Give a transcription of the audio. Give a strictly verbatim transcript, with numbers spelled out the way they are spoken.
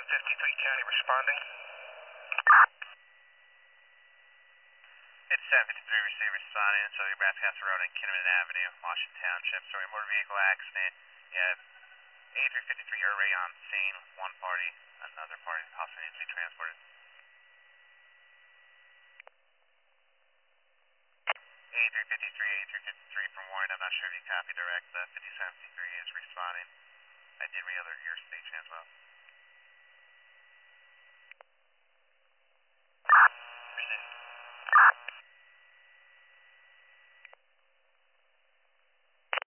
fifty-three County responding. It's seven fifty-three receiver responding on Southern Nebraska Castle Road and Kinnaman Avenue, Washington Township. Sorry, motor vehicle accident. You have eighty-three fifty-three array on scene. One party, another party possibly needs to be transported. eighty-three fifty-three, eighty-three fifty-three from Warren. I'm not sure if you copy direct. The fifty-seven fifty-three is responding. I did re-alert your station as well.